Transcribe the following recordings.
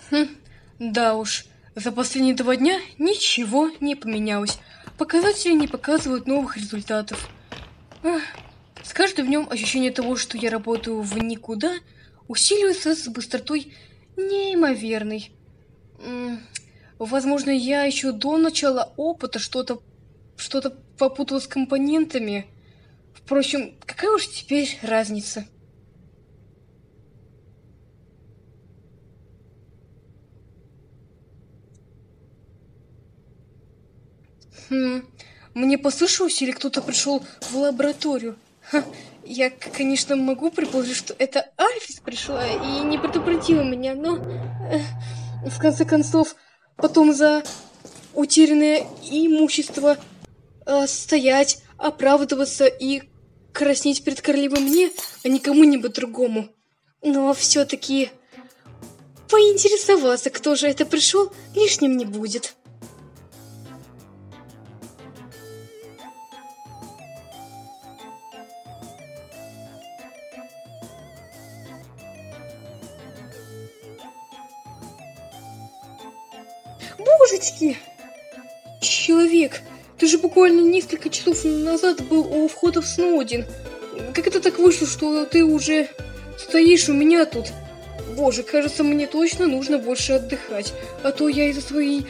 Хм, да уж, за последние 2 дня ничего не поменялось. Показатели не показывают новых результатов. Ах, с каждым днем ощущение того, что я работаю в никуда, усиливается с быстротой неимоверной. Возможно, я еще до начала опыта что-то попутала с компонентами. Впрочем, какая уж теперь разница? Хм, мне послышалось, или кто-то пришел в лабораторию? Ха, я, конечно, могу предположить, что это Альфис пришла и не предупредила меня, но в конце концов, потом за утерянное имущество стоять, оправдываться и краснеть перед королевой мне, а не кому-нибудь другому. Но все-таки поинтересоваться, кто же это пришел, лишним не будет. Божечки! Человек, ты же буквально несколько часов назад был у входа в Сноудин. Как это так вышло, что ты уже стоишь у меня тут? Боже, кажется, мне точно нужно больше отдыхать, а то я из-за своей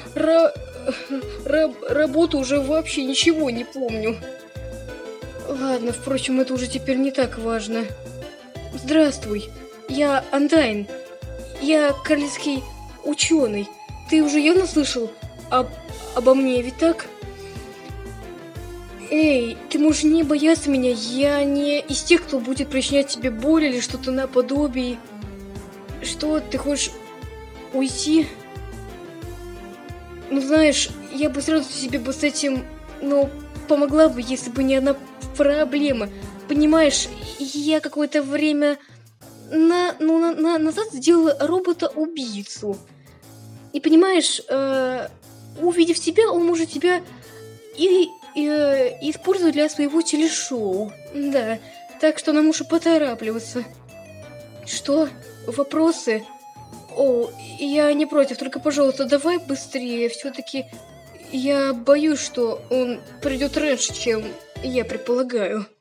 работы уже вообще ничего не помню. Ладно, впрочем, это уже теперь не так важно. Здравствуй, я Андайн. Я королевский ученый. Ты уже явно слышал обо мне, ведь так? Эй, ты можешь не бояться меня, я не из тех, кто будет причинять тебе боль или что-то наподобие. Что, ты хочешь уйти? Ну знаешь, я бы сразу тебе бы с этим, но помогла бы, если бы не одна проблема. Понимаешь, я какое-то время назад сделала робота-убийцу. И понимаешь, увидев тебя, он может тебя использовать для своего телешоу. Да, так что нам лучше поторапливаться. Что? Вопросы? О, я не против, только, пожалуйста, давай быстрее. Все-таки я боюсь, что он придет раньше, чем я предполагаю.